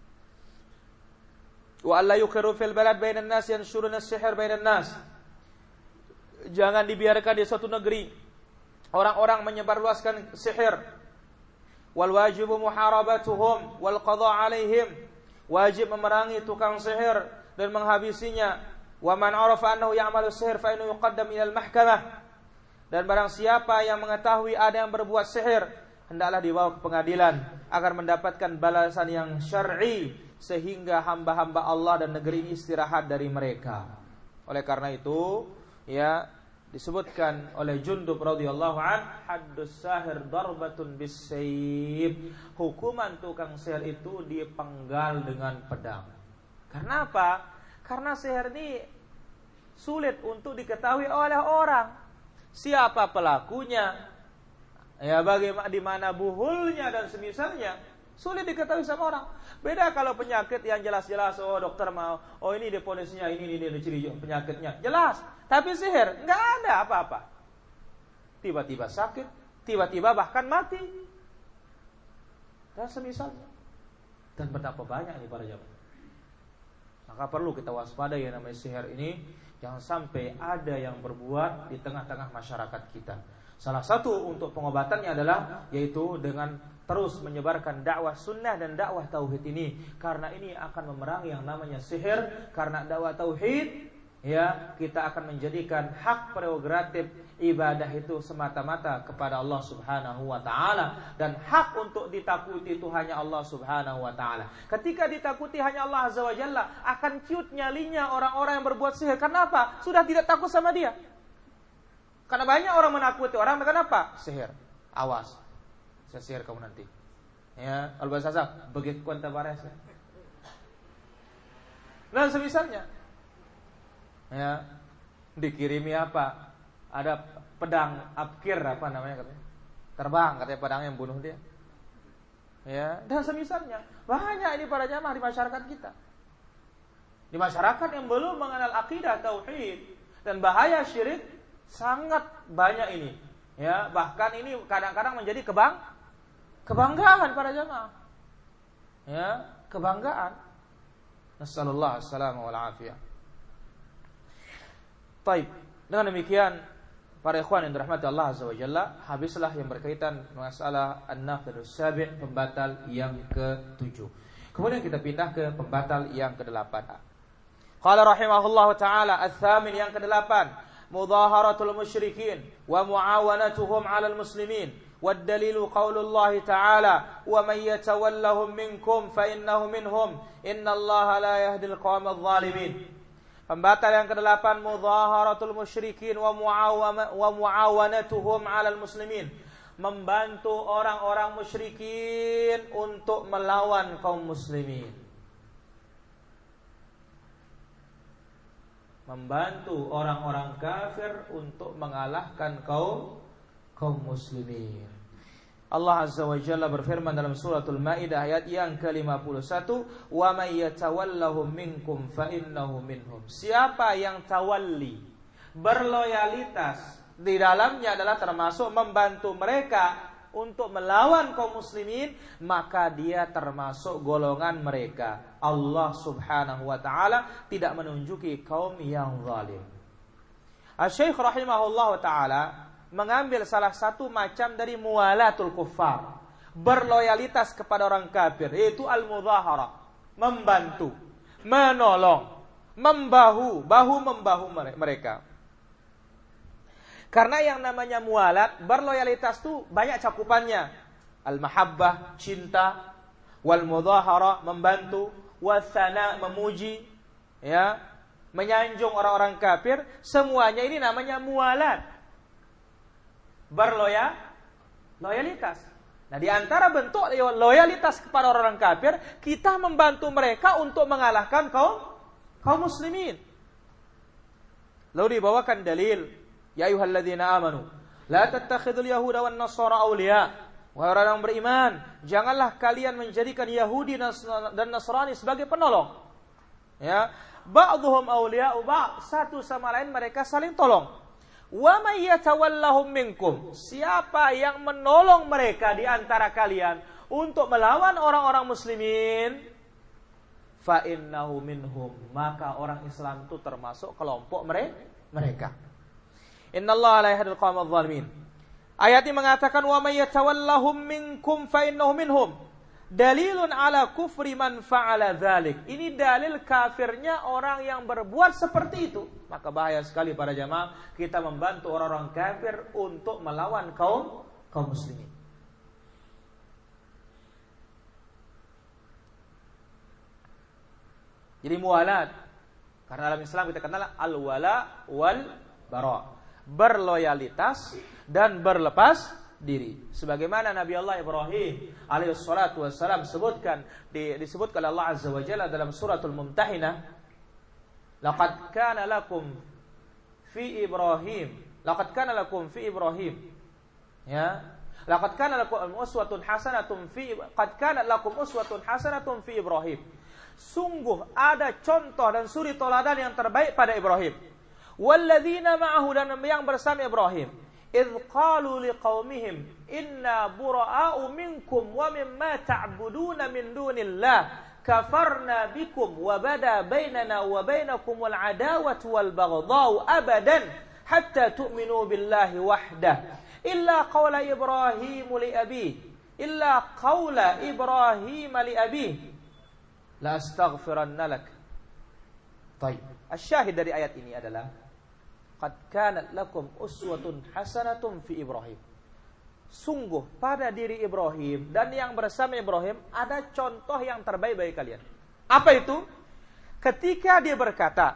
wa alla yuqiru fil balad bainan nas yanshuruna as-sihr bainan nas. Jangan dibiarkan di suatu negeri orang-orang menyebarluaskan sihir. Wal wajibu muharabatuhum wal qada' alaihim. Wajib memerangi tukang sihir dan menghabisinya. Wa man 'arafa annahu ya'malu sihir fa innahu yuqaddam ila al-mahkamah. Dan barang siapa yang mengetahui ada yang berbuat sihir, hendaklah dibawa ke pengadilan agar mendapatkan balasan yang syar'i, sehingga hamba-hamba Allah dan negeri ini istirahat dari mereka. Oleh karena itu, ya, disebutkan oleh Jundub radhiyallahu an, haddus sahir darbatun bis-sayf. Hukuman tukang sihir itu dipenggal dengan pedang. Karena apa? Karena sihir ini sulit untuk diketahui oleh orang. Siapa pelakunya, ya, bagaimana, di mana buhulnya dan semisalnya, sulit diketahui sama orang. Beda kalau penyakit yang jelas-jelas, oh dokter mau, oh ini deponisinya, ini ciri penyakitnya, jelas. Tapi sihir nggak ada apa-apa. Tiba-tiba sakit, tiba-tiba bahkan mati, dan semisalnya. Dan betapa banyak ini para jamaah. Maka perlu kita waspada yang namanya sihir ini. Jangan sampai ada yang berbuat di tengah-tengah masyarakat kita. Salah satu untuk pengobatannya adalah yaitu dengan terus menyebarkan dakwah sunnah dan dakwah tauhid ini. Karena ini akan memerangi yang namanya sihir. Karena dakwah tauhid ya, kita akan menjadikan hak prerogatif ibadah itu semata-mata kepada Allah Subhanahu wa taala, dan hak untuk ditakuti itu hanya Allah Subhanahu wa taala. Ketika ditakuti hanya Allah Azza wa Jalla, akan ciut nyalinya orang-orang yang berbuat sihir. Kenapa? Sudah tidak takut sama dia. Karena banyak orang menakuti orang dengan apa? Sihir. Awas, saya sihir kamu nanti. Ya, al-basasa begitu kuanta bares. Dan semisalnya, ya, dikirimi apa? Ada pedang abkir apa namanya katanya? Terbang katanya pedang yang bunuh dia. Ya, dan semisalnya. Banyak ini para jamaah di masyarakat kita. Di masyarakat yang belum mengenal akidah tauhid dan bahaya syirik sangat banyak ini. Ya, bahkan ini kadang-kadang menjadi kebanggaan para jamaah. Ya, kebanggaan. Nasallallahu alaihi wasallam wal afiyah. Baik, dengan demikian para ikhwan yang dirahmati Allah Azza wa Jalla, habislah yang berkaitan masalah an-naqidus sabi', pembatal yang ke-7. Kemudian kita pindah ke pembatal yang ke-8. Qala rahimahullahu taala ats-tsamin, yang ke-8, mudhaharatul musyrikin wa muawanatuhum 'alal muslimin. والدليل قول الله تعالى ومن يتولهم منكم فإنه منهم إن الله لا يهدي القوم الظالمين. Pembatal yang ke-8, mudhaharatul musyrikin wa muawanatuhum 'alal muslimin, membantu orang-orang musyrikin untuk melawan kaum muslimin. Membantu orang-orang kafir untuk mengalahkan kaum muslimin. Allah Azza wa Jalla berfirman dalam suratul Maidah ayat yang ke-51, "Wa may yatawallahum minkum fa innahu minhum." Siapa yang tawalli, berloyalitas, di dalamnya adalah termasuk membantu mereka untuk melawan kaum muslimin, maka dia termasuk golongan mereka. Allah Subhanahu wa taala tidak menunjuki kaum yang zalim. Asy-Syaikh rahimahullah taala mengambil salah satu macam dari muwalatul kuffar, berloyalitas kepada orang kafir, yaitu al-mudhaharah, membantu, menolong, bahu-membahu mereka. Karena yang namanya muwalat, berloyalitas itu banyak cakupannya. Al-mahabbah, cinta, wal mudhaharah, membantu, wasana, memuji, ya, menyanjung orang-orang kafir, semuanya ini namanya muwalat. Berloyalitas. Nah, di antara bentuk loyalitas kepada orang kafir, kita membantu mereka untuk mengalahkan kaum muslimin. Lalu dibawakan dalil, ya ayyuhalladzina amanu la tattakhidul yahuda wan nasara awliya. Wahai orang yang beriman, janganlah kalian menjadikan Yahudi dan Nasrani sebagai penolong. Ya, ba'dhum awliya'u ba'd, satu sama lain mereka saling tolong. Wa may yatawallahum minkum, siapa yang menolong mereka di antara kalian untuk melawan orang-orang muslimin, fa innahu minhum, maka orang Islam itu termasuk kelompok mereka. Innallaha la yahdil qaumadh dhalimin. Ayat ini mengatakan wa may yatawallahum minkum fa innahu minhum. Dalilun ala kufri man fa'ala dzalik. Ini dalil kafirnya orang yang berbuat seperti itu. Maka bahaya sekali para jamaah kita membantu orang-orang kafir untuk melawan kaum muslimin. Jadi muwalat, karena dalam Islam kita kenal al-wala wal bara, berloyalitas dan berlepas diri. Sebagaimana Nabi Allah Ibrahim alaihi salatu wassalam disebutkan oleh Allah Azza wa Jalla dalam suratul Mumtahinah, laqad kana lakum fi Ibrahim ya, laqad kana lakum uswatun hasanatun fi Ibrahim. Sungguh ada contoh dan suri teladan yang terbaik pada Ibrahim. Walladzina ma'ahu, dan yang bersama Ibrahim, idh qalu liqaumihim inna bura'a'u minkum wa mimma ta'buduna min dunillah kafarna bikum wa bada bainana wa bainakum wal adawatu wal baghdha'u abadan hatta tu'minu billahi wahdah illa qawla Ibrahim li abihi la astaghfiranna lak. Baik. Asyahid dari ayat ini adalah qad kanat lakum uswatun hasanatun fi Ibrahim. Sungguh pada diri Ibrahim dan yang bersama Ibrahim ada contoh yang terbaik bagi kalian. Apa itu? Ketika dia berkata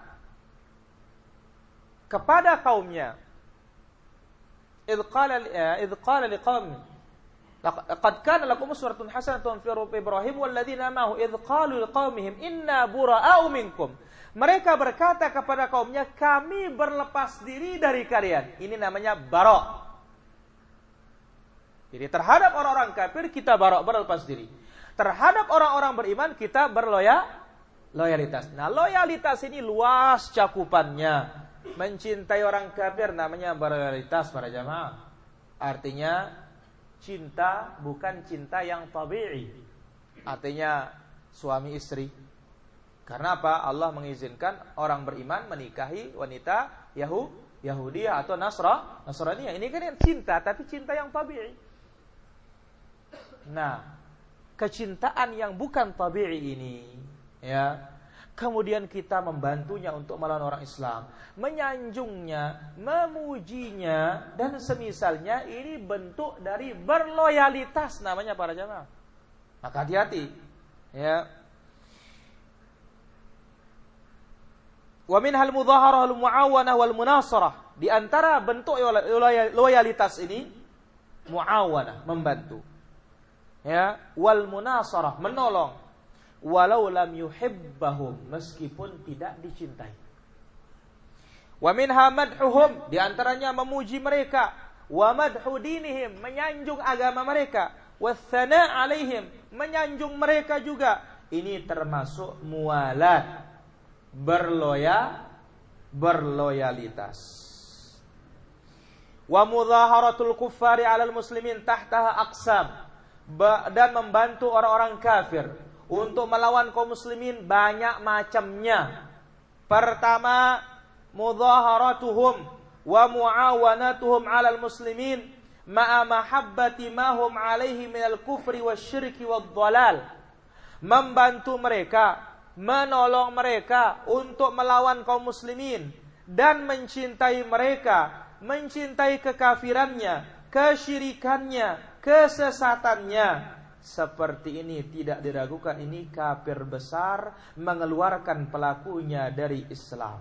kepada kaumnya, idh qala liqaumi qad kana lakum uswatun hasanatun fi Ibrahim walladzina ma'ahu idh qalu liqaumihim inna bura'a'u minkum. Mereka berkata kepada kaumnya, kami berlepas diri dari kalian. Ini namanya bara'. Jadi terhadap orang-orang kafir kita bara', berlepas diri. Terhadap orang-orang beriman kita loyalitas. Nah, loyalitas ini luas cakupannya. Mencintai orang kafir namanya berloyalitas para jamaah. Artinya cinta bukan cinta yang tabi'i. Artinya suami istri. Karena apa? Allah mengizinkan orang beriman menikahi wanita Yahudiyah atau Nasraniyah. Ini kan cinta, tapi cinta yang tabi'i. Nah, kecintaan yang bukan tabi'i ini, ya, kemudian kita membantunya untuk melawan orang Islam, menyanjungnya, memujinya, dan semisalnya, ini bentuk dari berloyalitas namanya para jamaah. Maka hati-hati, ya. Wa minhal mudhaharah wal muawanah wal munasarah. Di antara bentuk loyalitas ini muawanah, membantu. Ya, wal munasarah, menolong. Walau lam yuhibbahum, meskipun tidak dicintai. Wa minha madhuhum, di antaranya memuji mereka. Wa madhu dinihim, menyanjung agama mereka. Wa thana' alaihim, menyanjung mereka juga. Ini termasuk mualat, berloyalitas. Wa mudhaharatul kuffari 'alal muslimin tahtaha aqsam, dan membantu orang-orang kafir untuk melawan kaum muslimin banyak macamnya. Pertama, mudhaharatuhum wa muawanatuhum 'alal muslimin ma'a mahabbati ma hum 'alaihi minal kufri wasyirki wadh-dhalal. Membantu mereka, menolong mereka untuk melawan kaum muslimin dan mencintai mereka, mencintai kekafirannya, kesyirikannya, kesesatannya. Seperti ini tidak diragukan, ini kafir besar, mengeluarkan pelakunya dari Islam.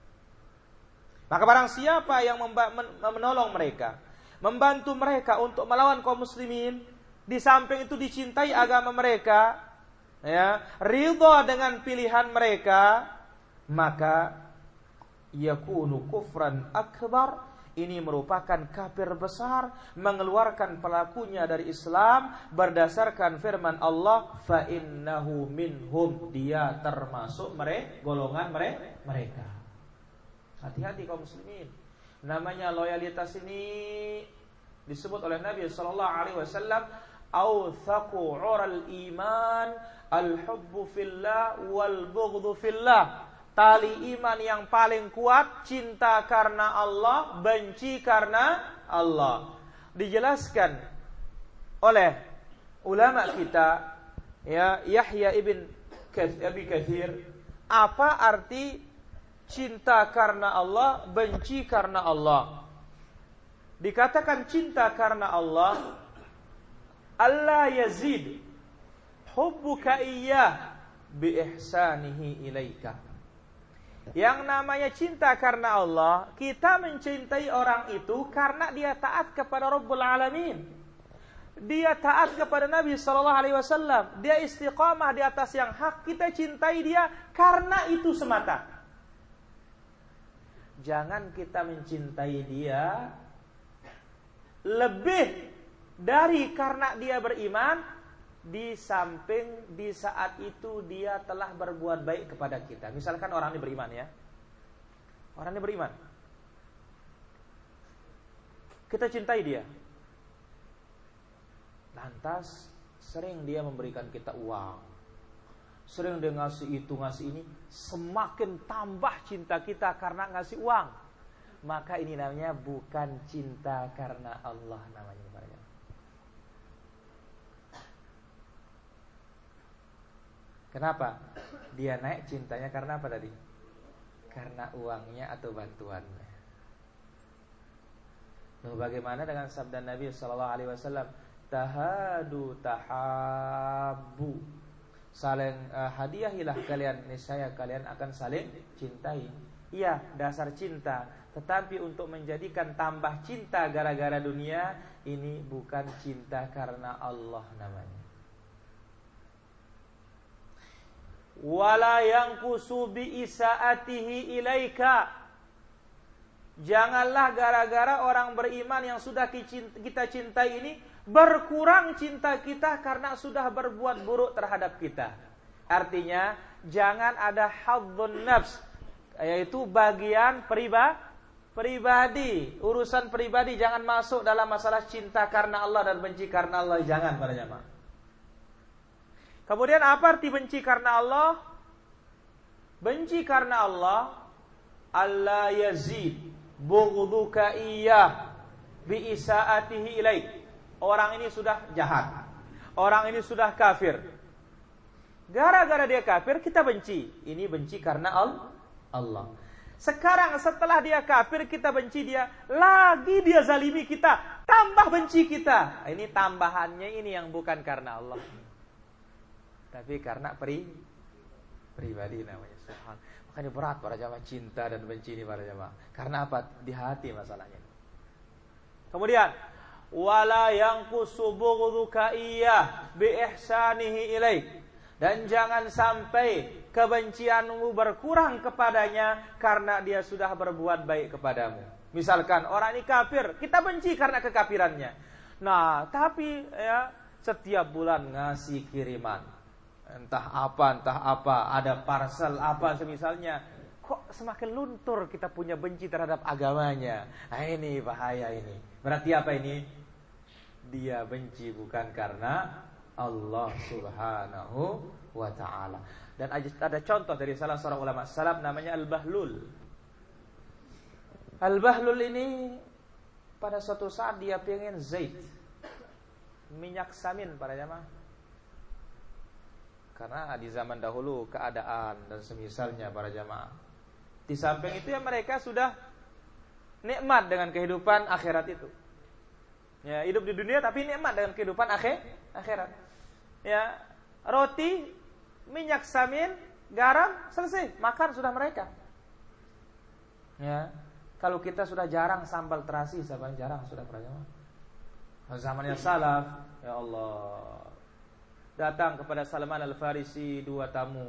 Maka barang siapa yang menolong mereka, membantu mereka untuk melawan kaum muslimin, di samping itu dicintai agama mereka, ya, ridha dengan pilihan mereka, maka yakunu kufran akbar. Ini merupakan kafir besar, mengeluarkan pelakunya dari Islam berdasarkan firman Allah, fa innahu minhum, dia termasuk golongan mereka. Hati-hati kaum muslimin. Namanya loyalitas ini disebut oleh Nabi sallallahu alaihi wasallam awthaqu 'ural iman al-hubbu fillah wal bughdhu fillah. Tali iman yang paling kuat, cinta karena Allah, benci karena Allah. Dijelaskan oleh ulama kita, ya, Yahya ibn Abi Katsir, apa arti cinta karena Allah, benci karena Allah. Dikatakan cinta karena Allah, Allah yazid hubbuka iyyah bi ihsanihi ilaika. Yang namanya cinta karena Allah, kita mencintai orang itu karena dia taat kepada Rabbul Alamin. Dia taat kepada Nabi sallallahu alaihi wasallam, dia istiqamah di atas yang hak, kita cintai dia karena itu semata. Jangan kita mencintai dia lebih dari karena dia beriman, di samping di saat itu dia telah berbuat baik kepada kita. Misalkan orang ini beriman, ya, orang ini beriman, kita cintai dia, lantas sering dia memberikan kita uang, sering dia ngasih itu ngasih ini, semakin tambah cinta kita karena ngasih uang. Maka ini namanya bukan cinta karena Allah namanya. Kenapa? Dia naik cintanya karena apa tadi? Karena uangnya atau bantuannya. Lalu bagaimana dengan sabda Nabi sallallahu alaihi wasallam, tahadu tahabbu, saling hadiahilah kalian, niscaya kalian akan saling cintai. Iya, dasar cinta, tetapi untuk menjadikan tambah cinta gara-gara dunia, ini bukan cinta karena Allah namanya. Wala yanqusu bi isaatihi ilaika, janganlah gara-gara orang beriman yang sudah kita cintai ini berkurang cinta kita karena sudah berbuat buruk terhadap kita. Artinya jangan ada hadzun nafs, yaitu bagian pribadi, urusan pribadi, jangan masuk dalam masalah cinta karena Allah dan benci karena Allah, jangan para jamaah. Kemudian apa arti benci karena Allah? Benci karena Allah, Allah yazid bughduka iyyah bi isaatihi ilaik. Orang ini sudah jahat, orang ini sudah kafir. Gara-gara dia kafir kita benci. Ini benci karena Allah. Sekarang setelah dia kafir kita benci dia, lagi dia zalimi kita, tambah benci kita. Ini tambahannya ini yang bukan karena Allah, tapi karena pribadi namanya. Subhan. Makanya berat para jamaah cinta dan benci ini para jamaah. Karena apa? Di hati masalahnya. Kemudian wala yanqusu bughduka iyyah bi ihsanihi ilaik, dan jangan sampai kebencianmu berkurang kepadanya karena dia sudah berbuat baik kepadamu. Misalkan orang ini kafir, kita benci karena kekafirannya. Nah, tapi ya setiap bulan ngasih kiriman entah apa, ada parcel apa semisalnya, kok semakin luntur kita punya benci terhadap agamanya. Nah ini bahaya ini. Berarti apa ini? Dia benci bukan karena Allah subhanahu wa ta'ala. Dan ada contoh dari salah seorang ulama salaf namanya Al-Bahlul. Al-Bahlul ini pada suatu saat dia pengen zait, minyak samin para jamaah. Karena di zaman dahulu keadaan dan semisalnya para jamaah, di samping itu ya mereka sudah nikmat dengan kehidupan akhirat itu. Ya, hidup di dunia tapi nikmat dengan kehidupan akhirat. Ya, roti, minyak samin, garam, selesai, makan sudah mereka. Ya, kalau kita sudah jarang sambal terasi, saban jarang sudah para jamaah. Zamannya salaf, ya Allah, datang kepada Salman Al-Farisi dua tamu.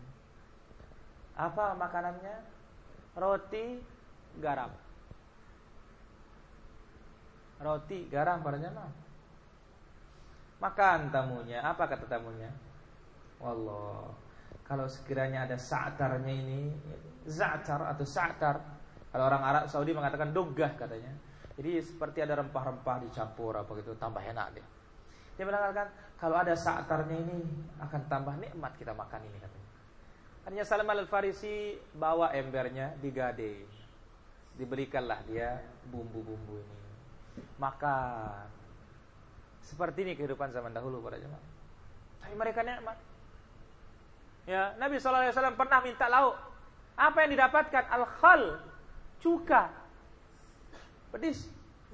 Apa makanannya? Roti, garam. Roti, garam para jamaah. Makan tamunya. Apa kata tamunya? Wallah, kalau sekiranya ada sa'tarnya ini, za'tar atau sa'tar. Kalau orang Arab Saudi mengatakan dogah katanya. Jadi seperti ada rempah-rempah dicampur apa gitu, tambah enak deh. Dia mengatakan kalau ada sa'tarnya ini akan tambah nikmat kita makan ini katanya. Artinya Salman Al-Farisi bawa embernya, digade, diberikanlah dia bumbu-bumbu ini, makan. Seperti ini kehidupan zaman dahulu para jemaah. Tapi mereka nikmat. Ya, Nabi SAW pernah minta lauk. Apa yang didapatkan? Al-khal, cuka, pedis,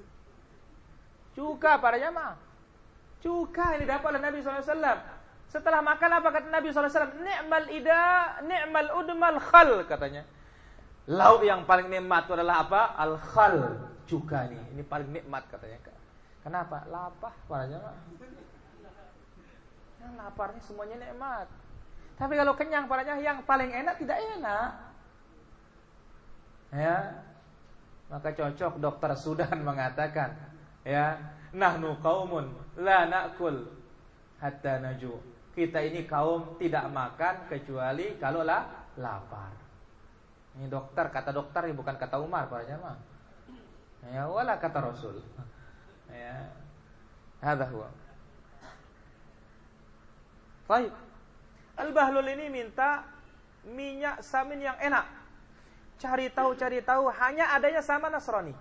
cuka para jemaah. Cuka yang didapat oleh Nabi SAW. Setelah makan apa kata Nabi SAW? Ni'mal ida, ni'mal udmal khal katanya. Lauk yang paling nikmat itu adalah apa? Al-khal, cuka ini. Ini paling nikmat katanya. Kenapa? Lapar para jemaah. Yang laparnya semuanya nikmat. Tapi kalau kenyang para jemaah, yang paling enak tidak enak. Ya. Maka cocok dokter Sudan mengatakan, ya, nahnu qaumun la na'kul hatta naju. Kita ini kaum tidak makan kecuali kalau lapar. Ini dokter, kata dokter ini bukan kata Umar para jemaah. Ya, wala kata Rasul. Ya. Hadza huwa. Baik. Al-Bahlul ini minta minyak samin yang enak. Cari tahu hanya adanya sama Nasrani.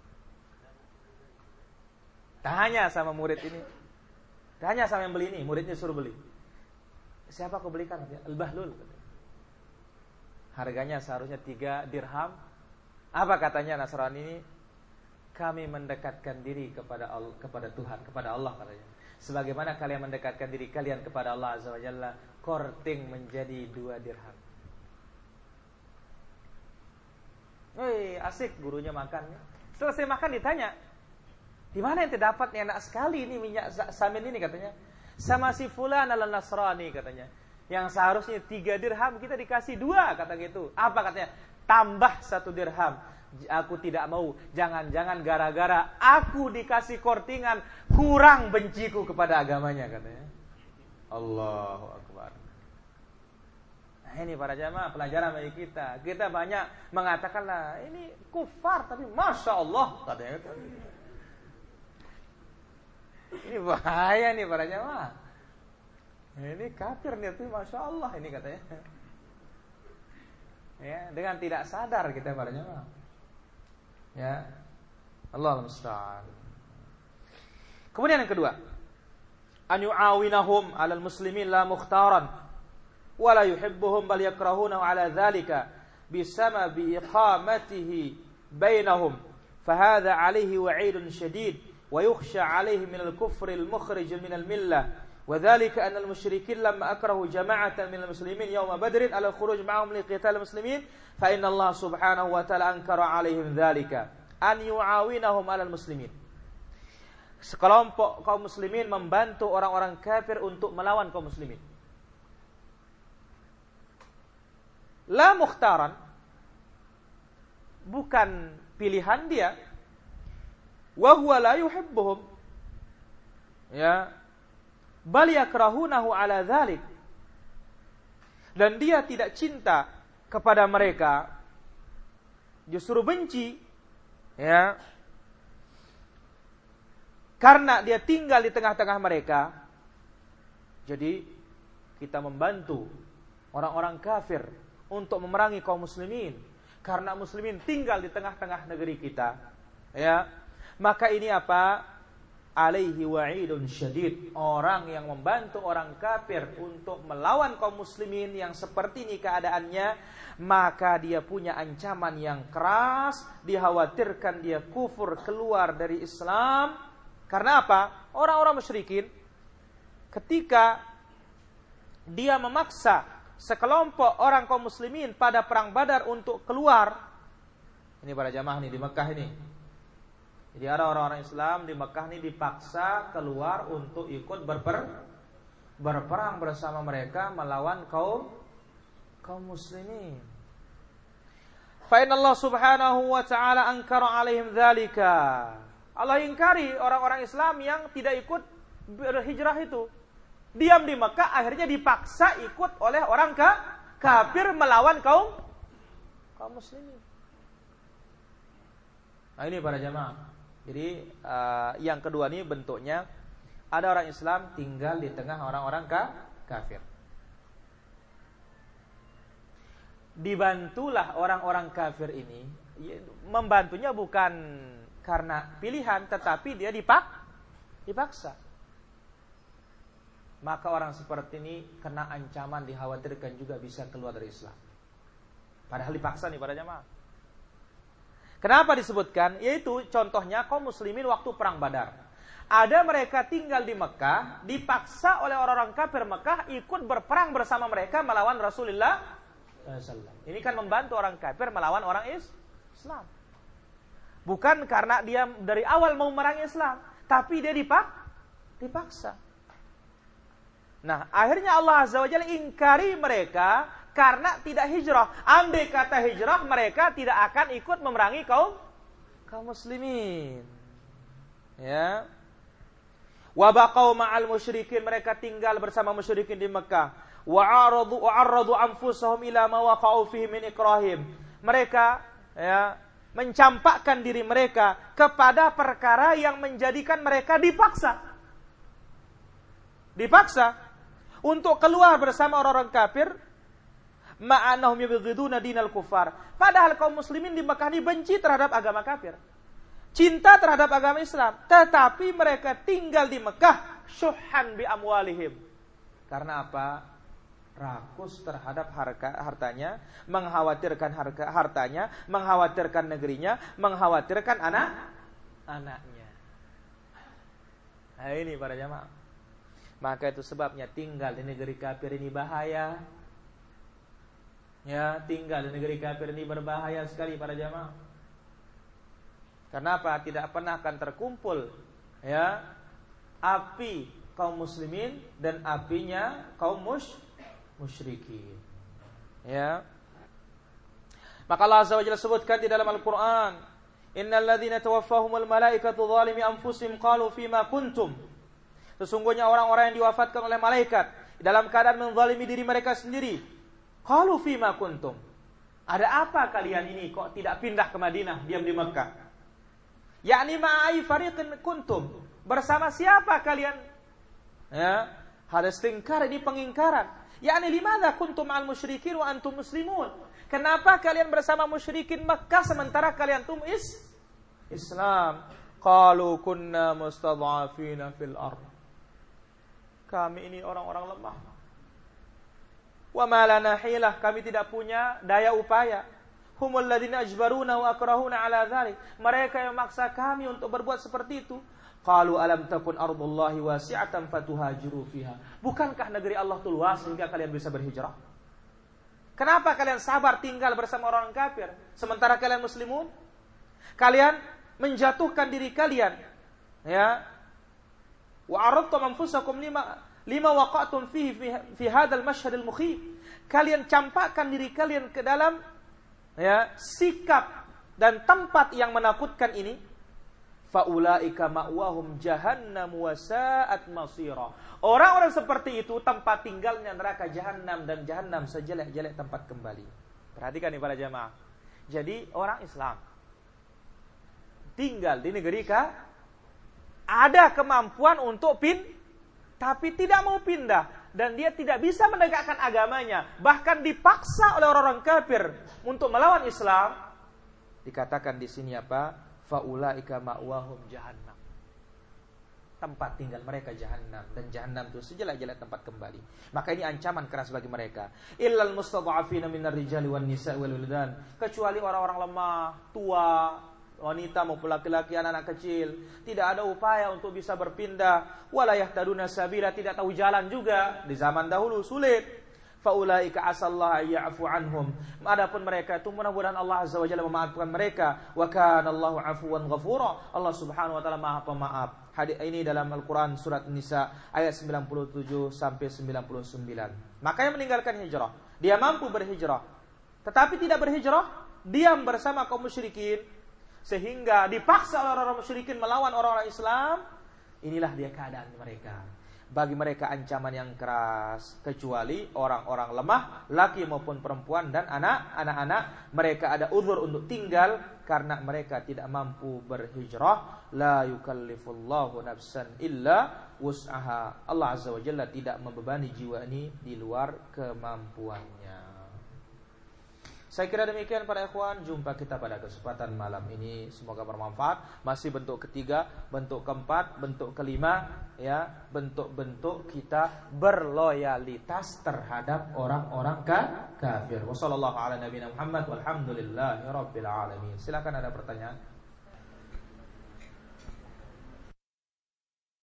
Tanya sama murid ini, tanya sama yang beli ini, muridnya suruh beli. Siapa kau belikan? Al-Bahlul. Harganya seharusnya 3 dirham. Apa katanya Nasrani ini? Kami mendekatkan diri kepada Allah, kepada Tuhan, kepada Allah katanya. Sebagaimana kalian mendekatkan diri kalian kepada Allah Azza wa Jalla, korting menjadi 2 dirham. Asik gurunya makan. Selesai makan ditanya, di mana yang terdapat yang enak sekali ini minyak samin ini katanya. Sama si fulan al-Nasrani katanya. Yang seharusnya 3 dirham kita dikasih 2 kata gitu. Apa katanya? Tambah 1 dirham. Aku tidak mau. Jangan-jangan gara-gara aku dikasih kortingan kurang benciku kepada agamanya katanya. Allahu Akbar. Nah ini para jamaah pelajaran bagi kita. Kita banyak mengatakan lah ini kufar tapi Masya Allah katanya. Ini bahaya nih para jamaah. Ini kafir nih tuh Masya Allah ini katanya. Ya, dengan tidak sadar kita para jamaah. Ya, Allah musta'an. Kemudian yang kedua, an yu'awinahum 'alal muslimin la mukhtaran wa la yuhibbuhum bal yakrahunahu 'ala dzalika bisababi iqamatihi bainahum fa hadza 'alaihi wa'idun syadid wa yukhsha 'alaihi min al-kufri al-mukhrij min al-millah wa dzalika anna al-musyrikin lamma akrahu jama'atan min al-muslimin yawma badrin 'ala al-khuruj ma'ahum liqital al-muslimin fa inna Allah subhanahu wa ta'ala ankara 'alaihim dzalika an yu'awinahum 'alal muslimin. Sekelompok kaum muslimin membantu orang-orang kafir untuk melawan kaum muslimin. La mukhtaran, bukan pilihan dia. Wa huwa la yuhibbuhum. Ya. Bal yakrahunahu 'ala dzalik. Dan dia tidak cinta kepada mereka, justru benci, ya, karena dia tinggal di tengah-tengah mereka. Jadi kita membantu orang-orang kafir untuk memerangi kaum muslimin karena muslimin tinggal di tengah-tengah negeri kita, ya. Maka ini apa? Alaihi wa'idun syadid. Orang yang membantu orang kafir untuk melawan kaum muslimin yang seperti ini keadaannya, maka dia punya ancaman yang keras, dikhawatirkan dia kufur, keluar dari Islam. Karena apa? Orang-orang musyrikin ketika dia memaksa sekelompok orang kaum muslimin pada perang Badar untuk keluar. Ini para jamaah nih di Mekah ini. Jadi ada orang-orang Islam di Mekah ini dipaksa keluar untuk ikut berperang bersama mereka melawan kaum muslimin. Fa inna Allah subhanahu wa ta'ala ankara 'alaihim dzalika. Allah ingkari orang-orang Islam yang tidak ikut berhijrah itu. Diam di Mekah akhirnya dipaksa ikut oleh orang kafir melawan kaum muslimin. Nah ini para jamaah. Jadi yang kedua ini bentuknya ada orang Islam tinggal di tengah orang-orang kafir. Dibantulah orang-orang kafir ini, membantunya bukan karena pilihan, tetapi dia dipaksa. Maka orang seperti ini kena ancaman, dikhawatirkan juga bisa keluar dari Islam. Padahal dipaksa nih para jamaah. Kenapa disebutkan? Yaitu contohnya kaum muslimin waktu perang Badar. Ada mereka tinggal di Mekah, dipaksa oleh orang-orang kafir Mekah ikut berperang bersama mereka melawan Rasulullah SAW. Ini kan membantu orang kafir melawan orang Islam. Bukan karena dia dari awal mau memerangi Islam, tapi dia dipaksa. Nah, akhirnya Allah Azza wa Jalla ingkari mereka karena tidak hijrah. Andai kata hijrah, mereka tidak akan ikut memerangi kaum muslimin. Ya. Wa baqau ma'al musyrikin, mereka tinggal bersama musyrikin di Mekah. Wa aradu anfusahum ila ma waqa'u fihi min ikrahim. Mereka ya mencampakkan diri mereka kepada perkara yang menjadikan mereka dipaksa untuk keluar bersama orang-orang kafir. Ma'annahum yubghiduna dinal kufar. Padahal kaum muslimin di Mekah ini benci terhadap agama kafir, cinta terhadap agama Islam, tetapi mereka tinggal di Mekah syuhan bi amwalihim. Karena apa? rakus terhadap hartanya, mengkhawatirkan hartanya, mengkhawatirkan negerinya, mengkhawatirkan anaknya. Nah ini para jamaah. Maka itu sebabnya tinggal di negeri kafir ini bahaya. Ya, tinggal di negeri kafir ini berbahaya sekali para jamaah. Kenapa? Tidak pernah akan terkumpul ya api kaum muslimin dan apinya kaum musyrikin. Ya. Maka Allah Azza wa Jalla sebutkan di dalam Al-Qur'an, "Innal ladzina tawaffahumul malaikatu zalimi anfusihim qalu fima kuntum." Sesungguhnya orang-orang yang diwafatkan oleh malaikat dalam keadaan menzalimi diri mereka sendiri. Qalu fima kuntum. Ada apa kalian ini kok tidak pindah ke Madinah, diam di Mekah? Yakni ma'ai fariqin kuntum. Bersama siapa kalian? Ya, ada istingkar, ini pengingkaran. Yakni limadza kuntum al musyrikin wa antum muslimun? Kenapa kalian bersama musyrikin Mekah sementara kalian Islam? Qalu kunna mustad'afina fil ardh. Kami ini orang-orang lemah. Wa ma lana hilah, kami tidak punya daya upaya. Humul ladzina ajbaruna wa akrahuna ala dzalik. Mereka yang maksa kami untuk berbuat seperti itu. Qalu alam takun ardullahi wasi'atan fatuhajiru fiha. Bukankah negeri Allah itu luas sehingga kalian bisa berhijrah? Kenapa kalian sabar tinggal bersama orang kafir sementara kalian muslimun? Kalian menjatuhkan diri kalian, ya. Wa aradtum anfusakum lima waqa'tum fi hadzal mashhad al-mukhif. Kalian campakkan diri kalian ke dalam ya sikap dan tempat yang menakutkan ini. Faulaika ma'wahum jahannam wa sa'at masira. Orang-orang seperti itu tempat tinggalnya neraka jahanam, dan jahanam sejelek-jelek tempat kembali. Perhatikan nih para jamaah. Jadi orang Islam tinggal di negeri ada kemampuan untuk tapi tidak mau pindah, dan dia tidak bisa menegakkan agamanya, bahkan dipaksa oleh orang-orang kafir untuk melawan Islam. Dikatakan di sini apa? Faulaika ma'wahum jahannam. Tempat tinggal mereka jahanam, dan jahanam itu sejelek-jelek tempat kembali. Maka ini ancaman keras bagi mereka. Illal mustad'afina minar rijali wan nisa'i wal wildan. Kecuali orang-orang lemah, tua, wanita maupun laki-laki, anak-anak kecil, tidak ada upaya untuk bisa berpindah. Wala yahtaduna sabila, tidak tahu jalan juga. Di zaman dahulu sulit. Faulaika asallahu ya'fu anhum. Adapun mereka itu mudah-mudahan Allah Azza wa Jalla memaafkan mereka. Wa kana Allahu 'afuwan ghafura. Allah Subhanahu wa taala Maha Pemaaf. Hadis ini dalam Al-Qur'an surat Nisa ayat 97 sampai 99. Maka yang meninggalkan hijrah, dia mampu berhijrah, tetapi tidak berhijrah, diam bersama kaum musyrikin sehingga dipaksa oleh orang-orang musyrikin melawan orang-orang Islam. Inilah dia keadaan mereka. Bagi mereka ancaman yang keras, kecuali orang-orang lemah, laki maupun perempuan, dan anak-anak. Mereka ada uzur untuk tinggal karena mereka tidak mampu berhijrah. La yukallifullahu nafsan illa wus'aha. Allah Azza wa Jalla tidak membebani jiwa ini di luar kemampuannya. Saya kira demikian para ikhwan. Jumpa kita pada kesempatan malam ini, semoga bermanfaat. Masih bentuk ketiga, bentuk keempat, bentuk kelima, ya, bentuk-bentuk kita berloyalitas terhadap orang-orang kafir. Wassallallahu ala nabiyina Muhammad walhamdulillahi rabbil alamin. Silakan ada pertanyaan.